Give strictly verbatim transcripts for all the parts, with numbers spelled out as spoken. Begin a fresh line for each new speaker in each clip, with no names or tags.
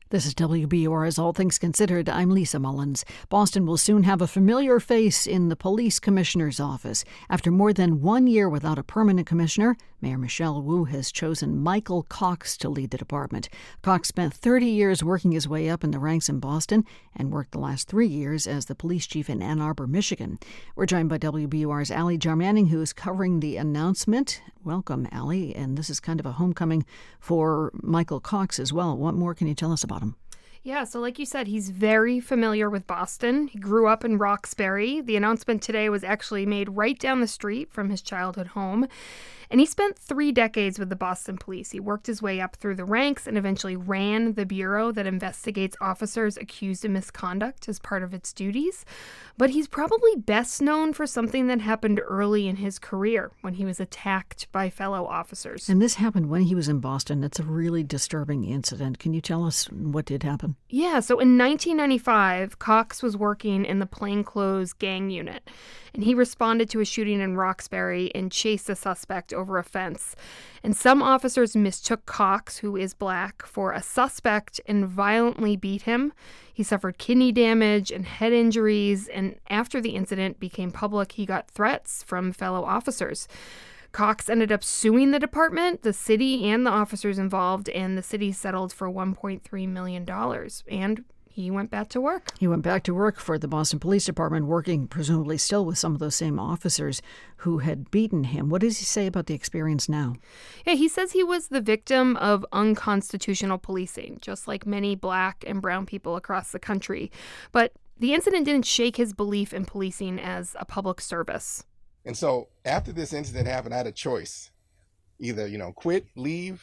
This is W B U R's All Things Considered. I'm Lisa Mullins. Boston will soon have a familiar face in the police commissioner's office. After more than one year without a permanent commissioner, Mayor Michelle Wu has chosen Michael Cox to lead the department. Cox spent thirty years working his way up in the ranks in Boston and worked the last three years as the police chief in Ann Arbor, Michigan. We're joined by W B U R's Ali Jarmanning, who is covering the announcement. Welcome, Ali. And this is kind of a homecoming for Michael Cox as well. What more can you tell us about him?
Yeah, so like you said, he's very familiar with Boston. He grew up in Roxbury. The announcement today was actually made right down the street from his childhood home. And he spent three decades with the Boston Police. He worked his way up through the ranks and eventually ran the bureau that investigates officers accused of misconduct as part of its duties. But he's probably best known for something that happened early in his career when he was attacked by fellow officers.
And this happened when he was in Boston. It's a really disturbing incident. Can you tell us what did happen?
Yeah, so in nineteen ninety-five, Cox was working in the plainclothes gang unit, and he responded to a shooting in Roxbury and chased a suspect over a fence. And some officers mistook Cox, who is black, for a suspect and violently beat him. He suffered kidney damage and head injuries, and after the incident became public, he got threats from fellow officers. Cox ended up suing the department, the city, and the officers involved, and the city settled for one point three million dollars. And he went back to work.
He went back to work for the Boston Police Department, working presumably still with some of those same officers who had beaten him. What does he say about the experience now?
Yeah, he says he was the victim of unconstitutional policing, just like many black and brown people across the country. But the incident didn't shake his belief in policing as a public service.
And so after this incident happened, I had a choice. Either, you know, quit, leave,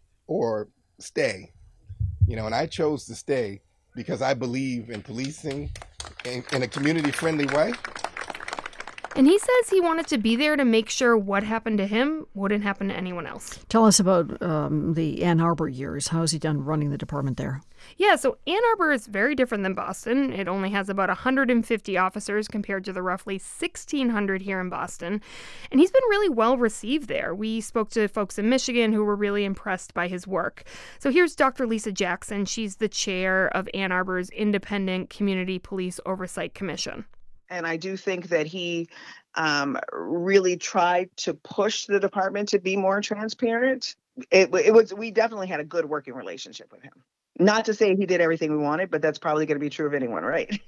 or stay. You know, and I chose to stay because I believe in policing in, in a community-friendly way.
And he says he wanted to be there to make sure what happened to him wouldn't happen to anyone else.
Tell us about um, the Ann Arbor years. How has he done running the department there?
Yeah, so Ann Arbor is very different than Boston. It only has about one hundred fifty officers compared to the roughly sixteen hundred here in Boston. And he's been really well received there. We spoke to folks in Michigan who were really impressed by his work. So here's Doctor Lisa Jackson. She's the chair of Ann Arbor's Independent Community Police Oversight Commission.
And I do think that he um, really tried to push the department to be more transparent. It, it was we definitely had a good working relationship with him. Not to say he did everything we wanted, but that's probably going to be true of anyone, right?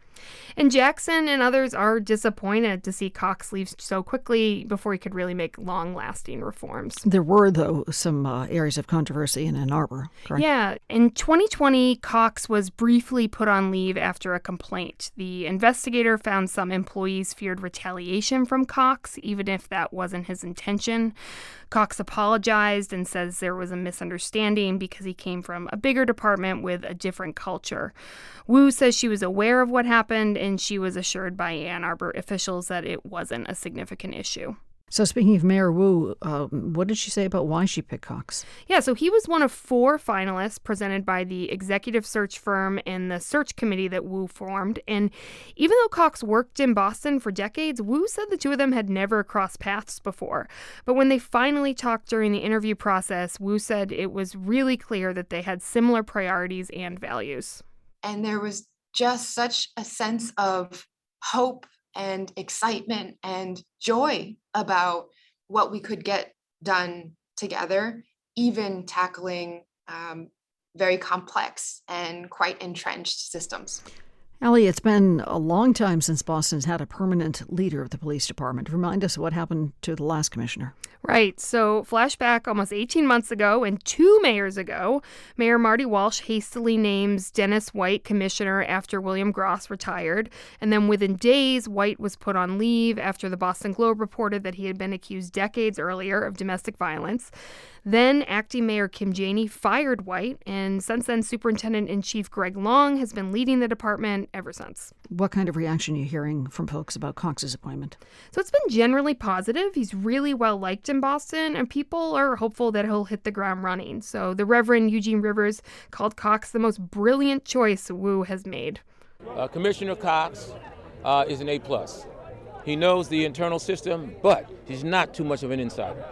And Jackson and others are disappointed to see Cox leave so quickly before he could really make long-lasting reforms.
There were, though, some uh, areas of controversy in Ann Arbor, correct?
Yeah. In twenty twenty, Cox was briefly put on leave after a complaint. The investigator found some employees feared retaliation from Cox, even if that wasn't his intention. Cox apologized and says there was a misunderstanding because he came from a bigger department with a different culture. Wu says she was aware of what happened, and she was assured by Ann Arbor officials that it wasn't a significant issue.
So speaking of Mayor Wu, uh, what did she say about why she picked Cox?
Yeah, so he was one of four finalists presented by the executive search firm and the search committee that Wu formed. And even though Cox worked in Boston for decades, Wu said the two of them had never crossed paths before. But when they finally talked during the interview process, Wu said it was really clear that they had similar priorities and values.
And there was just such a sense of hope and excitement and joy about what we could get done together, even tackling um, very complex and quite entrenched systems.
Ali, it's been a long time since Boston's had a permanent leader of the police department. Remind us what happened to the last commissioner.
Right. So flashback almost eighteen months ago and two mayors ago, Mayor Marty Walsh hastily names Dennis White commissioner after William Gross retired. And then within days, White was put on leave after the Boston Globe reported that he had been accused decades earlier of domestic violence. Then acting Mayor Kim Janey fired White, and since then, Superintendent-in-Chief Greg Long has been leading the department ever since.
What kind of reaction are you hearing from folks about Cox's appointment?
So it's been generally positive. He's really well liked in Boston, and people are hopeful that he'll hit the ground running. So the Reverend Eugene Rivers called Cox the most brilliant choice Wu has made.
Uh, Commissioner Cox uh, is an A plus. He knows the internal system, but he's not too much of an insider.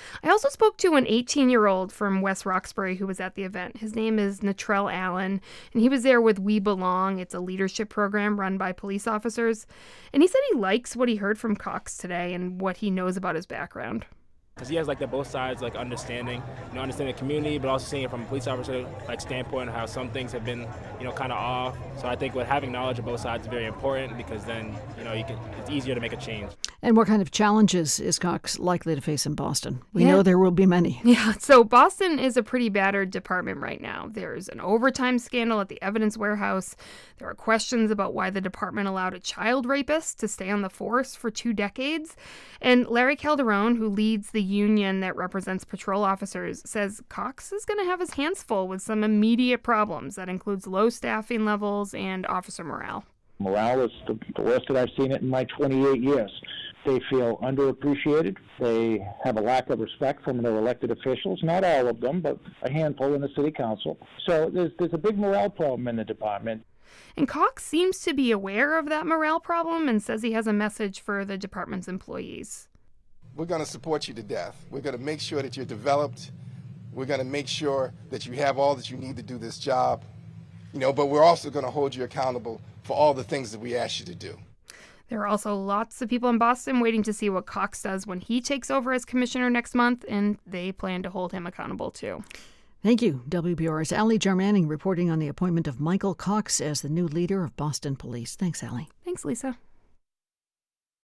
I also spoke to an eighteen-year-old from West Roxbury who was at the event. His name is Natrell Allen, and he was there with We Belong. It's a leadership program run by police officers. And he said he likes what he heard from Cox today and what he knows about his background.
Because he has like the both sides, like understanding, you know, understanding the community, but also seeing it from a police officer like standpoint, how some things have been, you know, kind of off. So I think with having knowledge of both sides is very important because then, you know, you can, it's easier to make a change.
And what kind of challenges is Cox likely to face in Boston? We
Yeah.
know there will be many.
Yeah, so Boston is a pretty battered department right now. There's an overtime scandal at the evidence warehouse. There are questions about why the department allowed a child rapist to stay on the force for two decades. And Larry Calderon, who leads the union that represents patrol officers, says Cox is going to have his hands full with some immediate problems. That includes low staffing levels and officer morale.
Morale is the, the worst that I've seen it in my twenty-eight years. They feel underappreciated. They have a lack of respect from their elected officials, not all of them, but a handful in the city council. So there's there's a big morale problem in the department.
And Cox seems to be aware of that morale problem and says he has a message for the department's employees.
We're going to support you to death. We're going to make sure that you're developed. We're going to make sure that you have all that you need to do this job. You know, but we're also going to hold you accountable for all the things that we ask you to do.
There are also lots of people in Boston waiting to see what Cox does when he takes over as commissioner next month, and they plan to hold him accountable too.
Thank you, W B R's Allie Jarmanning reporting on the appointment of Michael Cox as the new leader of Boston Police. Thanks, Allie.
Thanks, Lisa.